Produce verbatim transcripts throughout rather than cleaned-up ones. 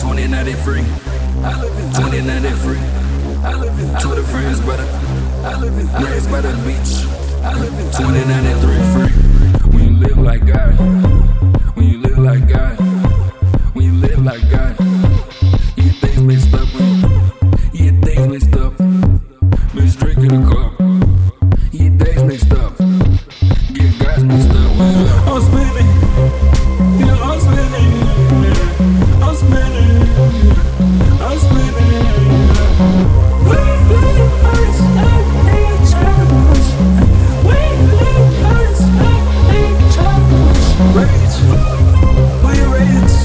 twenty ninety-three. I live in twenty ninety-three. I live in Twitter friends, brother. I live in raised by the beach. I live in twenty ninety-three free. When you live like God, when you live like God, when you live like God, you get things mixed up. When you get things mixed up, bitch drinking the cup. You get days mixed up, get guys mixed up. I'm spinning, yeah, I'm spinning, I'm spinning, I'm spinning. We live hurts like each other. We live hurts like each other. Rage, we rage,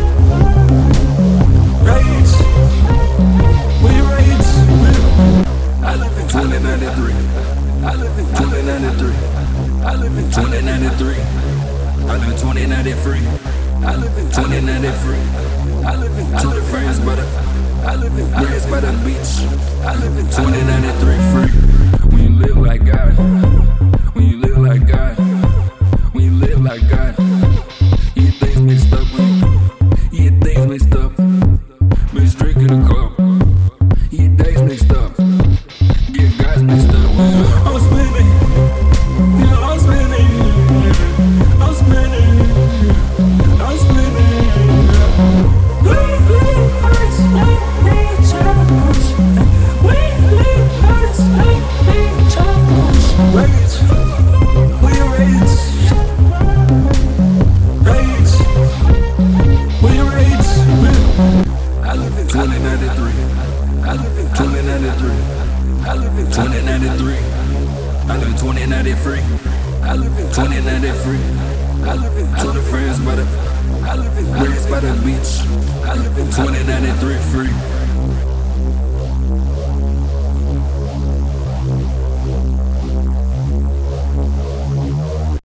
rage, we rage. I live in twenty ninety-three. I live in twenty ninety-three. I live in twenty ninety-three. I live in twenty ninety-three. I live in twenty ninety-three. I live in Twitter friends, brother. I live in raised by the beach. I live in twenty ninety-three free. When you live like God, when you live like God, when you live like God, you get things mixed up. When you get things mixed up, bitch drinking a cup. You get days mixed up, get guys mixed up. I'm spinning, yeah, I'm spinning, I'm spinning, I'm spinning. We live hurts like each other. We live hurts like each other. Rage, we rage, rage, we rage. I live in twenty ninety-three. I live in twenty ninety-three. I live in twenty ninety-three. I live in twenty ninety-three. I live in twenty ninety-three. I live in Twitter friends, brother. I live in raised by the beach. I live in twenty ninety-three free.